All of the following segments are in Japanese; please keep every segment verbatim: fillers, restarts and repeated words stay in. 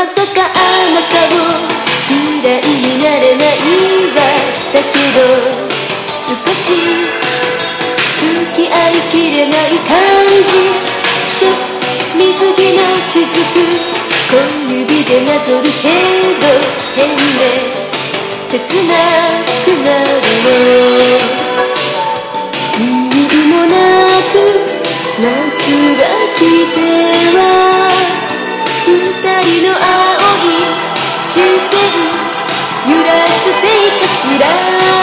まさかあなたを嫌いになれないわ。だけど少し付き合いきれない感じ。しょ水着の雫小指でなぞるけど変で切なくなるの。理由もなく夏が来ては二人の青い視線揺らすせいかしら。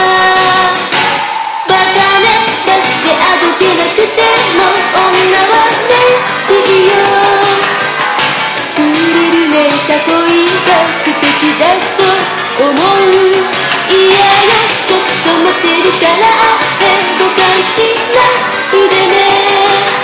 バカねだってあどけなくても女はねいいよ。スリルめいた恋が素敵だと思う。いやよちょっと待ってるからって誤解しないでね。